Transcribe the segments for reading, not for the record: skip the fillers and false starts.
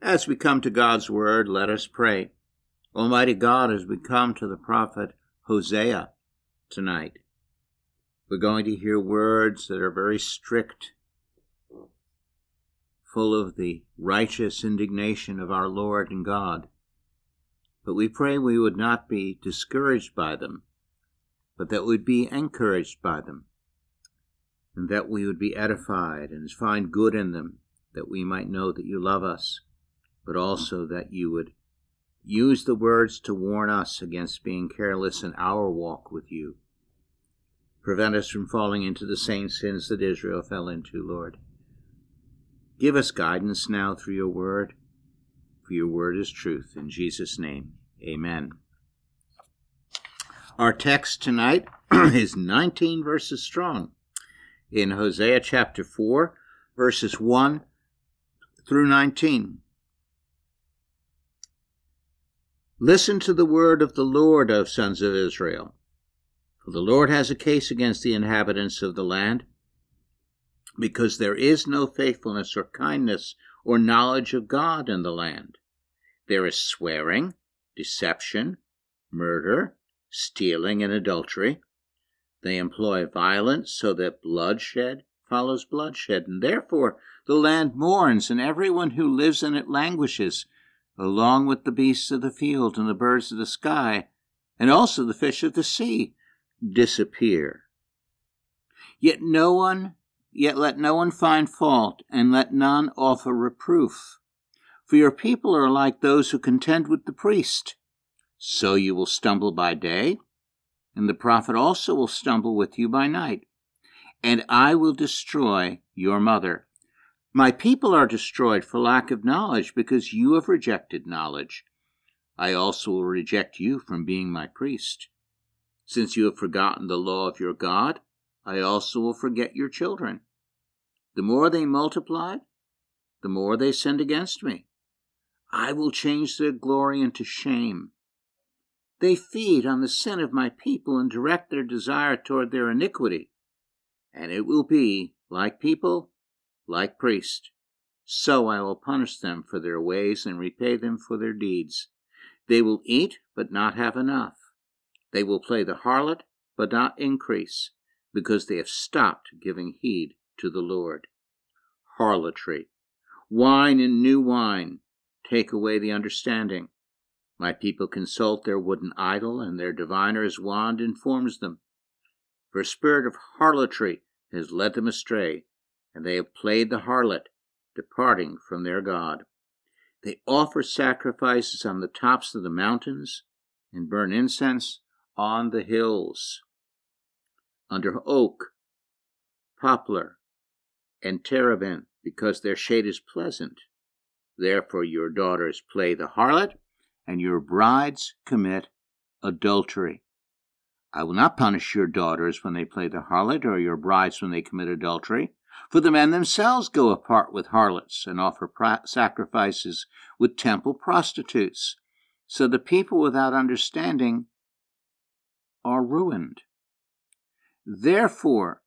As we come to God's word, let us pray. Almighty God, as we come to the prophet Hosea tonight, we're going to hear words that are very strict, full of the righteous indignation of our Lord and God. But we pray we would not be discouraged by them, but that we'd be encouraged by them, and that we would be edified and find good in them, that we might know that you love us, but also that you would use the words to warn us against being careless in our walk with you. Prevent us from falling into the same sins that Israel fell into, Lord. Give us guidance now through your word, for your word is truth. In Jesus' name, amen. Our text tonight is 19 verses strong in Hosea chapter 4, verses 1 through 19. Listen to the word of the Lord, O sons of Israel. For the Lord has a case against the inhabitants of the land, because there is no faithfulness or kindness or knowledge of God in the land. There is swearing, deception, murder, stealing, and adultery. They employ violence so that bloodshed follows bloodshed, and therefore the land mourns, and everyone who lives in it languishes, along with the beasts of the field and the birds of the sky, and also the fish of the sea disappear. Yet let no one find fault, and let none offer reproof. For your people are like those who contend with the priest. So you will stumble by day, and the prophet also will stumble with you by night. And I will destroy your mother. My people are destroyed for lack of knowledge, because you have rejected knowledge. I also will reject you from being my priest. Since you have forgotten the law of your God, I also will forget your children. The more they multiplied, the more they sinned against me. I will change their glory into shame. They feed on the sin of my people and direct their desire toward their iniquity. And it will be, like people, like priests. So I will punish them for their ways and repay them for their deeds. They will eat, but not have enough. They will play the harlot, but not increase, because they have stopped giving heed to the Lord. Harlotry. Wine and new wine take away the understanding. My people consult their wooden idol, and their diviner's wand informs them. For a spirit of harlotry has led them astray, and they have played the harlot, departing from their God. They offer sacrifices on the tops of the mountains, and burn incense on the hills. Under oak, poplar, and terebinth, because their shade is pleasant. Therefore your daughters play the harlot, and your brides commit adultery. I will not punish your daughters when they play the harlot, or your brides when they commit adultery, for the men themselves go apart with harlots and offer sacrifices with temple prostitutes. So the people without understanding are ruined. Therefore,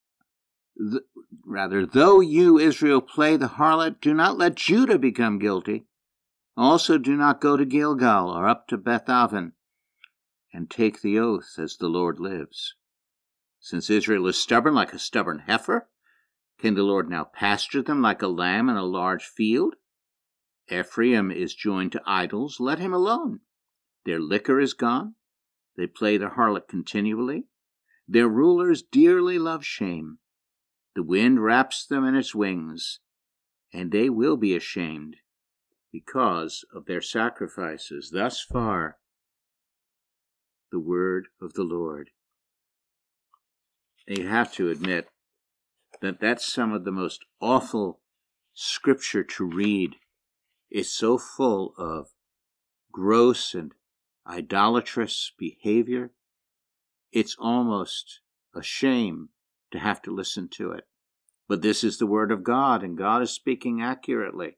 though you, Israel, play the harlot, do not let Judah become guilty. Also do not go to Gilgal or up to Beth-aven, and take the oath as the Lord lives. Since Israel is stubborn like a stubborn heifer, can the Lord now pasture them like a lamb in a large field? Ephraim is joined to idols, let him alone. Their liquor is gone. They play the harlot continually. Their rulers dearly love shame. The wind wraps them in its wings, and they will be ashamed because of their sacrifices. Thus far, the word of the Lord. And you have to admit that that's some of the most awful scripture to read. It's so full of gross and idolatrous behavior. It's almost a shame to have to listen to it. But this is the word of God, and God is speaking accurately.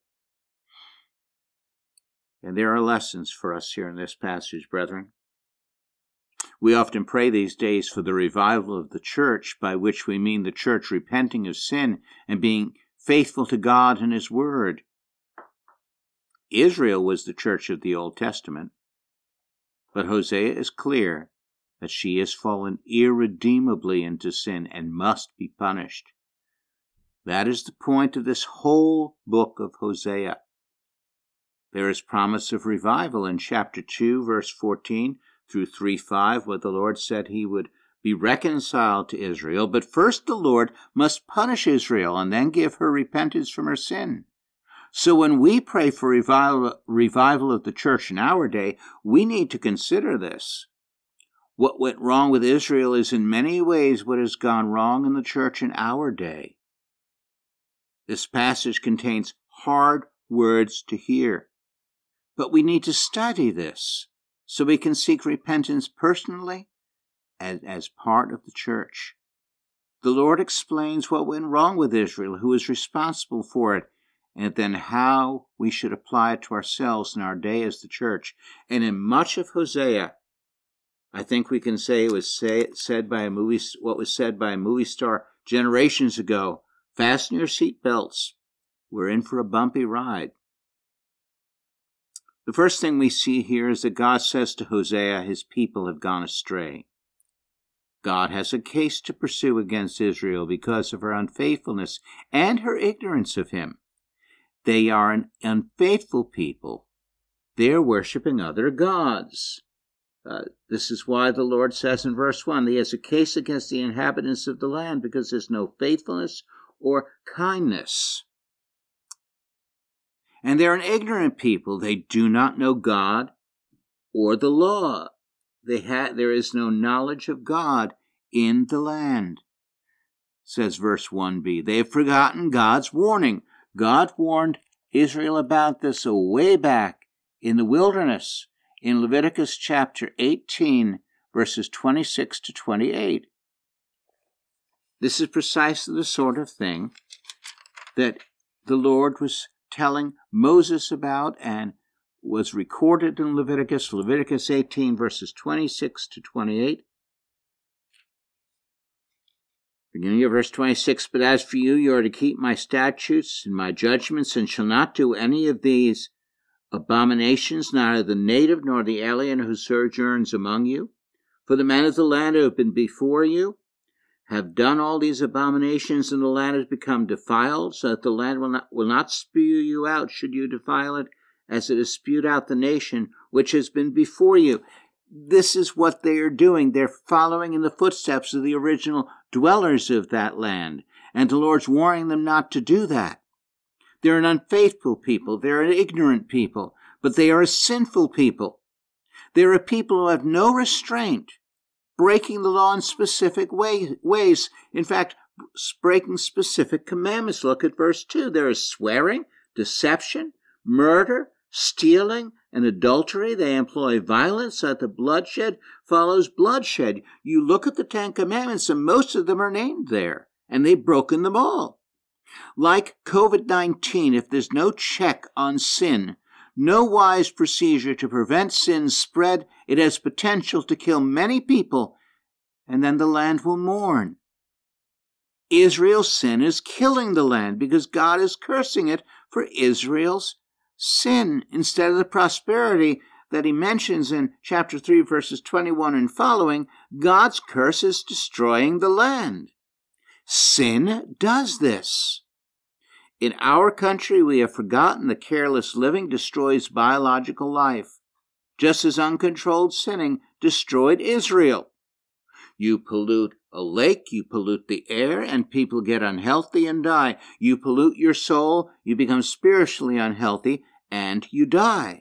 And there are lessons for us here in this passage, brethren. We often pray these days for the revival of the church, by which we mean the church repenting of sin and being faithful to God and His Word. Israel was the church of the Old Testament, but Hosea is clear that she has fallen irredeemably into sin and must be punished. That is the point of this whole book of Hosea. There is promise of revival in chapter 2, verse 14 through 3:5, where the Lord said he would be reconciled to Israel, but first the Lord must punish Israel and then give her repentance from her sin. So when we pray for revival of the church in our day, we need to consider this. What went wrong with Israel is in many ways what has gone wrong in the church in our day. This passage contains hard words to hear, but we need to study this so we can seek repentance personally and as part of the church. The Lord explains what went wrong with Israel, who is responsible for it, and then how we should apply it to ourselves in our day as the church. And in much of Hosea, I think we can say it was said by what was said by a movie star generations ago: fasten your seatbelts. We're in for a bumpy ride. The first thing we see here is that God says to Hosea, his people have gone astray. God has a case to pursue against Israel because of her unfaithfulness and her ignorance of him. They are an unfaithful people. They are worshiping other gods. This is why the Lord says in verse 1, he has a case against the inhabitants of the land because there's no faithfulness or kindness. And they're an ignorant people. They do not know God or the law. There is no knowledge of God in the land, says verse 1b. They have forgotten God's warning. God warned Israel about this way back in the wilderness in Leviticus chapter 18, verses 26 to 28. This is precisely the sort of thing that the Lord was telling Moses about and was recorded in Leviticus 18, verses 26 to 28. Beginning of verse 26, but as for you, you are to keep my statutes and my judgments, and shall not do any of these abominations, neither the native nor the alien who sojourns among you. For the men of the land who have been before you have done all these abominations, and the land has become defiled, so that the land will not spew you out should you defile it, as it has spewed out the nation which has been before you. This is what they are doing. They're following in the footsteps of the original dwellers of that land, and the Lord's warning them not to do that. They're an unfaithful people. They're an ignorant people, but they are a sinful people. They're a people who have no restraint, breaking the law in specific ways. In fact, breaking specific commandments. Look at verse 2. There is swearing, deception, murder, stealing, and adultery. They employ violence so that the bloodshed follows bloodshed. You look at the Ten Commandments, and most of them are named there, and they've broken them all. Like COVID-19, if there's no check on sin, no wise procedure to prevent sin's spread, it has potential to kill many people, and then the land will mourn. Israel's sin is killing the land because God is cursing it for Israel's sin instead of the prosperity that he mentions in chapter 3, verses 21 and following. God's curse is destroying the land. Sin does this. In our country, we have forgotten that careless living destroys biological life, just as uncontrolled sinning destroyed Israel. You pollute a lake, you pollute the air, and people get unhealthy and die. You pollute your soul, you become spiritually unhealthy, and you die.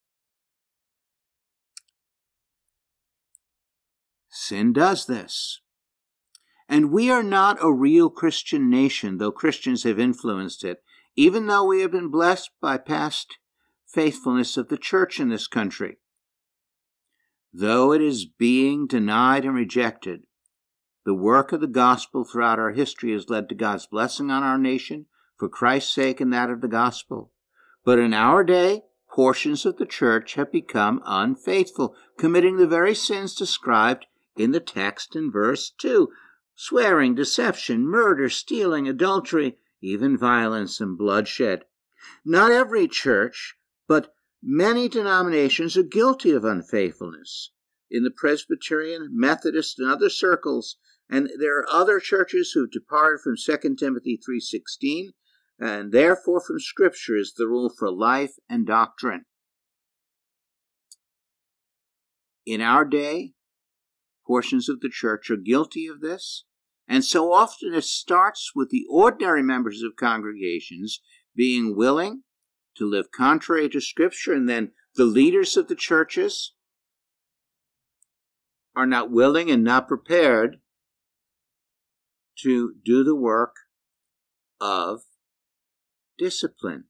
Sin does this. And we are not a real Christian nation, though Christians have influenced it, even though we have been blessed by past faithfulness of the church in this country. Though it is being denied and rejected, the work of the gospel throughout our history has led to God's blessing on our nation for Christ's sake and that of the gospel. But in our day, portions of the church have become unfaithful, committing the very sins described in the text in verse 2. Swearing, deception, murder, stealing, adultery, even violence and bloodshed. Not every church But many denominations are guilty of unfaithfulness. In the Presbyterian, Methodist, and other circles, and there are other churches who have departed from 2 Timothy 3:16, and therefore from Scripture is the rule for life and doctrine. In our day, portions of the church are guilty of this, and so often it starts with the ordinary members of congregations being willing to live contrary to Scripture, and then the leaders of the churches are not willing and not prepared to do the work of discipline.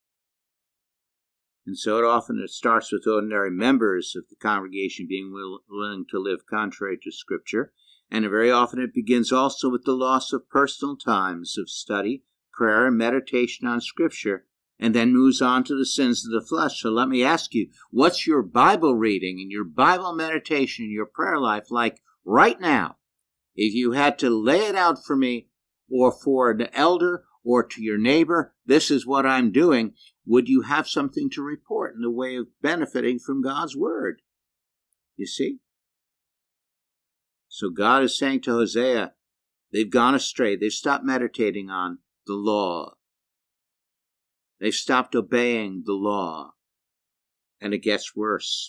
And so it starts with ordinary members of the congregation being willing to live contrary to Scripture, and very often it begins also with the loss of personal times of study, prayer, and meditation on Scripture, and then moves on to the sins of the flesh. So let me ask you, what's your Bible reading and your Bible meditation and your prayer life like right now? If you had to lay it out for me, or for an elder, or to your neighbor, this is what I'm doing, would you have something to report in the way of benefiting from God's Word? You see? So God is saying to Hosea, they've gone astray. They've stopped meditating on the law. They've stopped obeying the law. And it gets worse.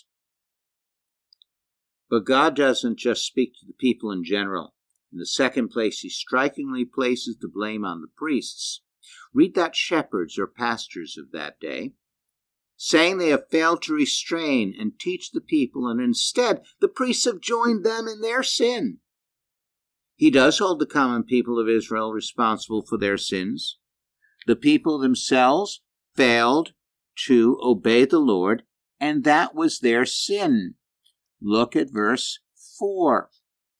But God doesn't just speak to the people in general. In the second place, He strikingly places the blame on the priests. Read that shepherds or pastors of that day, saying they have failed to restrain and teach the people, and instead the priests have joined them in their sin. He does hold the common people of Israel responsible for their sins. The people themselves failed to obey the Lord, and that was their sin. Look at verse 4.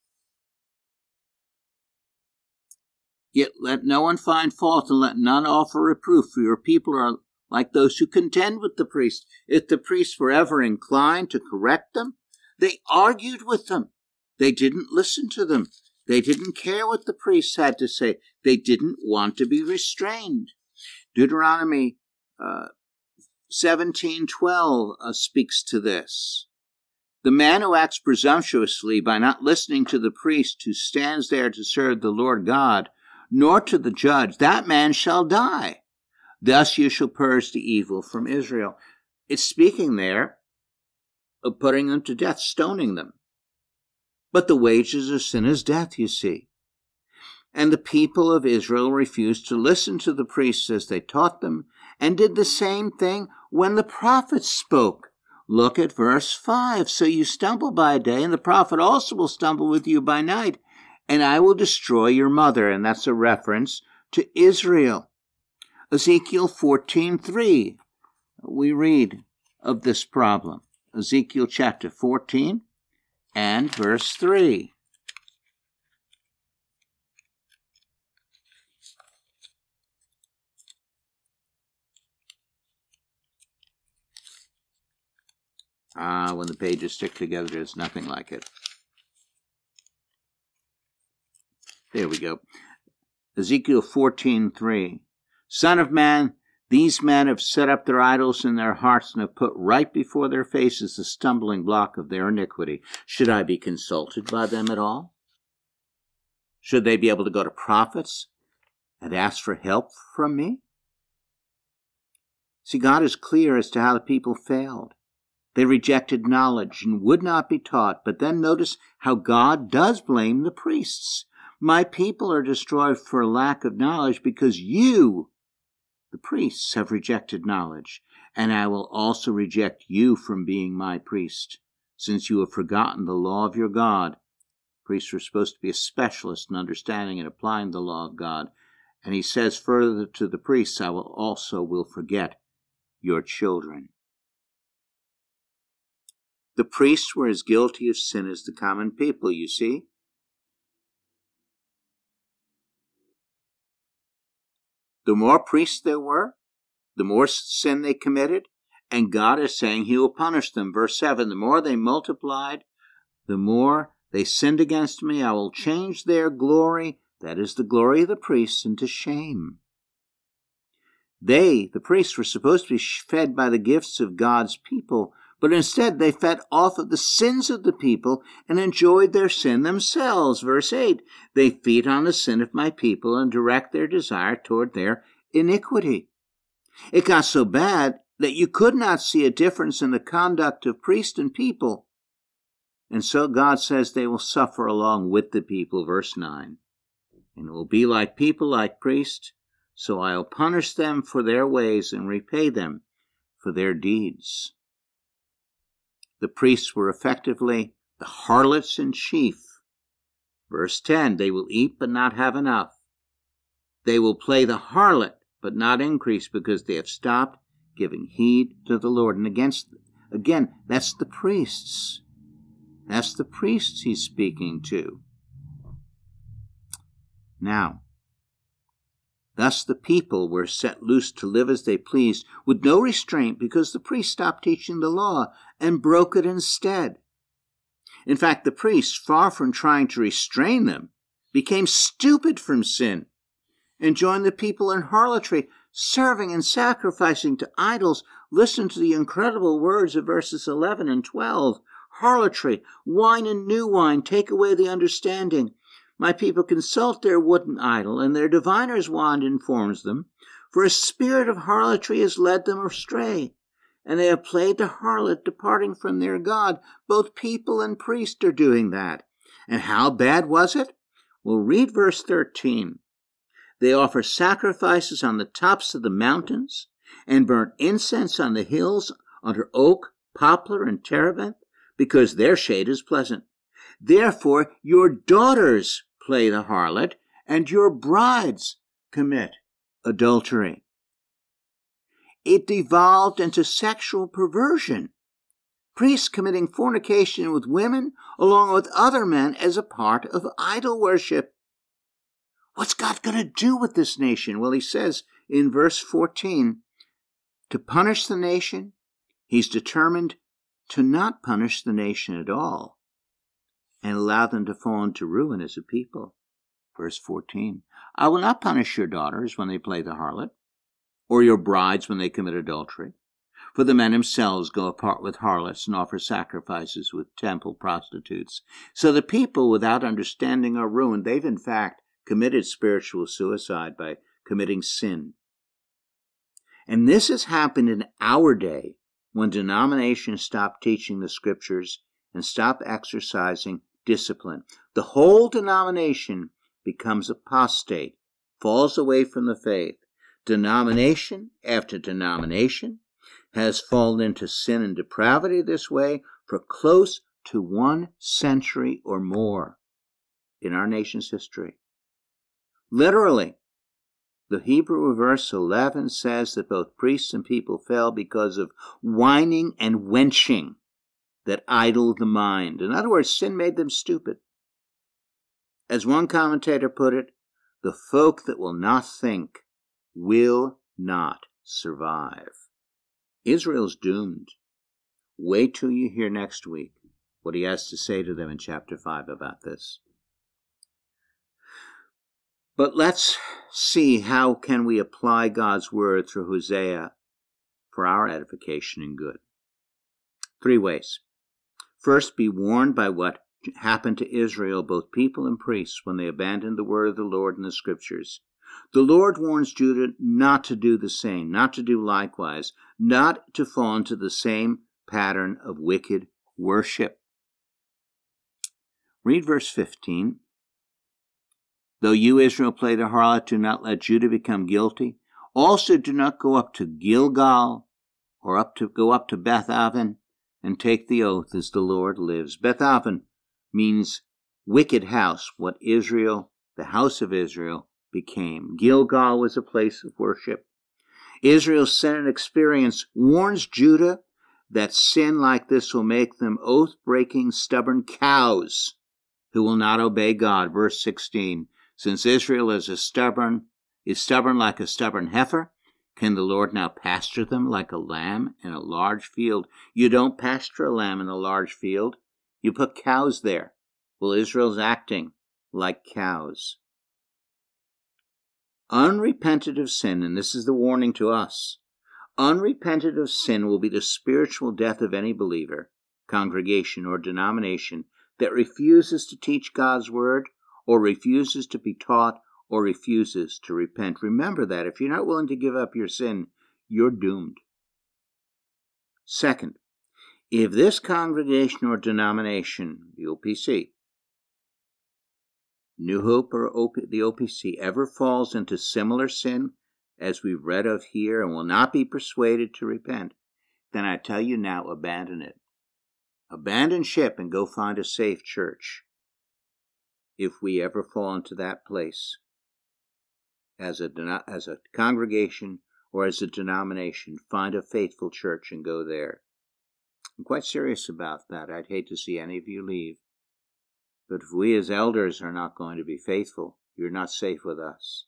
Yet let no one find fault, and let none offer reproof, for your people are like those who contend with the priests. If the priests were ever inclined to correct them, they argued with them. They didn't listen to them. They didn't care what the priests had to say. They didn't want to be restrained. Deuteronomy 17:12 speaks to this. The man who acts presumptuously by not listening to the priest who stands there to serve the Lord God, nor to the judge, that man shall die. Thus you shall purge the evil from Israel. It's speaking there of putting them to death, stoning them. But the wages of sin is death, you see. And the people of Israel refused to listen to the priests as they taught them, and did the same thing when the prophets spoke. Look at verse 5. So you stumble by day, and the prophet also will stumble with you by night, and I will destroy your mother. And that's a reference to Israel. Ezekiel 14:3. We read of this problem. Ezekiel chapter 14 and verse 3. When the pages stick together, there's nothing like it. There we go. Ezekiel 14:3. Son of man, these men have set up their idols in their hearts and have put right before their faces the stumbling block of their iniquity. Should I be consulted by them at all? Should they be able to go to prophets and ask for help from me? See, God is clear as to how the people failed. They rejected knowledge and would not be taught. But then notice how God does blame the priests. My people are destroyed for lack of knowledge because you, the priests, have rejected knowledge. And I will also reject you from being my priest, since you have forgotten the law of your God. Priests are supposed to be a specialist in understanding and applying the law of God. And he says further to the priests, I will forget your children. The priests were as guilty of sin as the common people, you see. The more priests there were, the more sin they committed, and God is saying He will punish them. Verse 7, the more they multiplied, the more they sinned against me. I will change their glory, that is the glory of the priests, into shame. They, the priests, were supposed to be fed by the gifts of God's people, but instead they fed off of the sins of the people and enjoyed their sin themselves. Verse 8, they feed on the sin of my people and direct their desire toward their iniquity. It got so bad that you could not see a difference in the conduct of priest and people. And so God says they will suffer along with the people, verse 9. And it will be like people, like priests, so I'll punish them for their ways and repay them for their deeds. The priests were effectively the harlots in chief. Verse 10, they will eat but not have enough. They will play the harlot but not increase because they have stopped giving heed to the Lord. And again, that's the priests. That's the priests he's speaking to. Now, thus the people were set loose to live as they pleased, with no restraint, because the priests stopped teaching the law and broke it instead. In fact, the priests, far from trying to restrain them, became stupid from sin and joined the people in harlotry, serving and sacrificing to idols. Listen to the incredible words of verses 11 and 12. Harlotry, wine and new wine, take away the understanding. My people consult their wooden idol, and their diviner's wand informs them. For a spirit of harlotry has led them astray, and they have played the harlot, departing from their God. Both people and priest are doing that. And how bad was it? Well, read verse 13. They offer sacrifices on the tops of the mountains, and burn incense on the hills under oak, poplar, and terebinth, because their shade is pleasant. Therefore your daughters play the harlot, and your brides commit adultery. It devolved into sexual perversion. Priests committing fornication with women along with other men as a part of idol worship. What's God going to do with this nation? Well, he says in verse 14, to punish the nation, he's determined to not punish the nation at all and allow them to fall into ruin as a people. Verse 14, I will not punish your daughters when they play the harlot, or your brides when they commit adultery. For the men themselves go apart with harlots and offer sacrifices with temple prostitutes. So the people, without understanding, are ruined. They've in fact committed spiritual suicide by committing sin. And this has happened in our day, when denominations stop teaching the scriptures and stop exercising discipline. The whole denomination becomes apostate, falls away from the faith. Denomination after denomination has fallen into sin and depravity this way for close to 1 century or more in our nation's history. Literally, the Hebrew verse 11 says that both priests and people fell because of whining and wenching that idle the mind. In other words, sin made them stupid. As one commentator put it, the folk that will not think will not survive. Israel's doomed. Wait till you hear next week what he has to say to them in chapter 5 about this. But let's see how can we apply God's word through Hosea for our edification and good. 3 ways. First, be warned by what happened to Israel, both people and priests, when they abandoned the word of the Lord in the scriptures. The Lord warns Judah not to do the same, not to do likewise, not to fall into the same pattern of wicked worship. Read verse 15. Though you, Israel, play the harlot, do not let Judah become guilty. Also do not go up to Gilgal or go up to Beth Aven and take the oath as the Lord lives. Beth Aven means wicked house, what Israel, the house of Israel, became. Gilgal was a place of worship. Israel's sin and experience warns Judah that sin like this will make them oath-breaking, stubborn cows who will not obey God. Verse 16, since Israel is stubborn like a stubborn heifer, can the Lord now pasture them like a lamb in a large field? You don't pasture a lamb in a large field. You put cows there. Well, Israel's acting like cows. Unrepented of sin, and this is the warning to us, unrepented of sin will be the spiritual death of any believer, congregation, or denomination that refuses to teach God's word, or refuses to be taught, or refuses to repent. Remember that. If you're not willing to give up your sin, you're doomed. Second, if this congregation or denomination, the OPC, New Hope or the OPC, ever falls into similar sin as we've read of here and will not be persuaded to repent, then I tell you now, abandon it. Abandon ship and go find a safe church. If we ever fall into that place, as a congregation or as a denomination, find a faithful church and go there. I'm quite serious about that. I'd hate to see any of you leave. But if we as elders are not going to be faithful, you're not safe with us.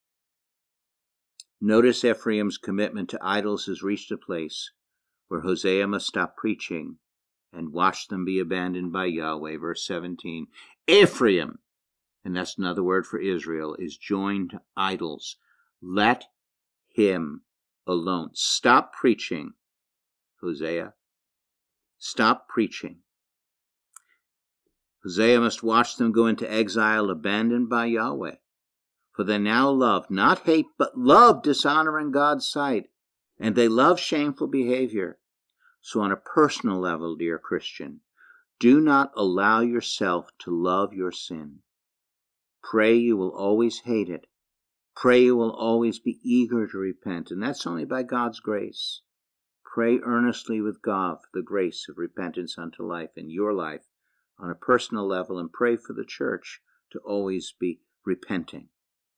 Notice Ephraim's commitment to idols has reached a place where Hosea must stop preaching and watch them be abandoned by Yahweh. Verse 17, Ephraim, and that's another word for Israel, is joined to idols. Let him alone. Stop preaching, Hosea. Stop preaching. Hosea must watch them go into exile, abandoned by Yahweh. For they now love, not hate, but love dishonor in God's sight, and they love shameful behavior. So on a personal level, dear Christian, do not allow yourself to love your sin. Pray you will always hate it. Pray you will always be eager to repent, and that's only by God's grace. Pray earnestly with God for the grace of repentance unto life in your life on a personal level, and pray for the church to always be repenting.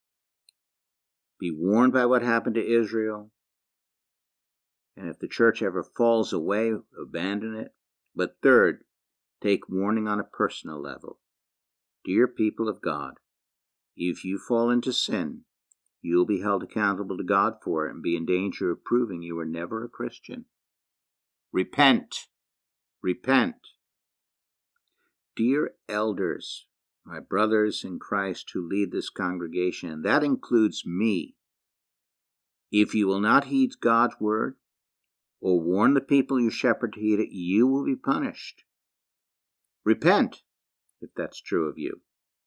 Be warned by what happened to Israel, and if the church ever falls away, abandon it. But third, take warning on a personal level. Dear people of God, if you fall into sin, you'll be held accountable to God for it and be in danger of proving you were never a Christian. Repent. Repent. Dear elders, my brothers in Christ who lead this congregation, and that includes me, if you will not heed God's word or warn the people you shepherd to heed it, you will be punished. Repent, if that's true of you.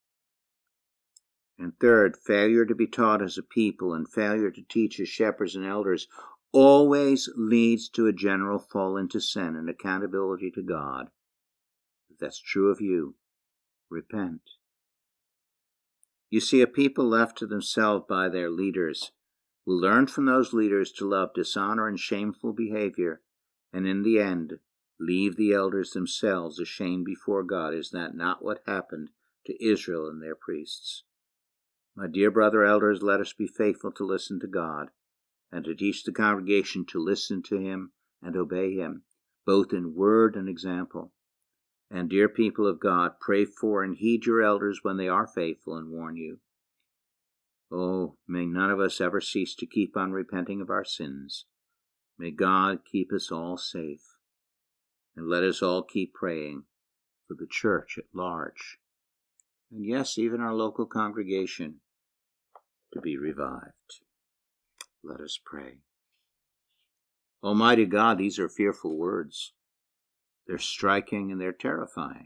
And third, failure to be taught as a people and failure to teach as shepherds and elders always leads to a general fall into sin and accountability to God. If that's true of you, repent. You see, a people left to themselves by their leaders will learn from those leaders to love dishonor and shameful behavior, and in the end, leave the elders themselves ashamed before God. Is that not what happened to Israel and their priests? My dear brother elders, let us be faithful to listen to God and to teach the congregation to listen to Him and obey Him, both in word and example. And dear people of God, pray for and heed your elders when they are faithful and warn you. Oh, may none of us ever cease to keep on repenting of our sins. May God keep us all safe. And let us all keep praying for the church at large. And yes, even our local congregation to be revived. Let us pray. Almighty God, these are fearful words. They're striking and they're terrifying.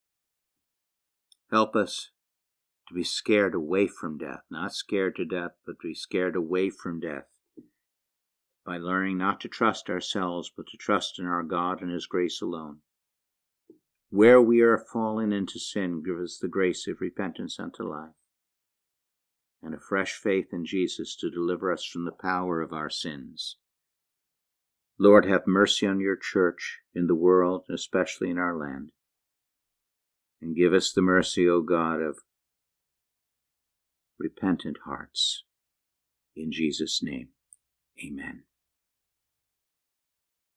Help us to be scared away from death, not scared to death, but to be scared away from death by learning not to trust ourselves, but to trust in our God and His grace alone. Where we are fallen into sin, give us the grace of repentance unto life and a fresh faith in Jesus to deliver us from the power of our sins. Lord, have mercy on your church in the world, especially in our land. And give us the mercy, O God, of repentant hearts. In Jesus' name, amen.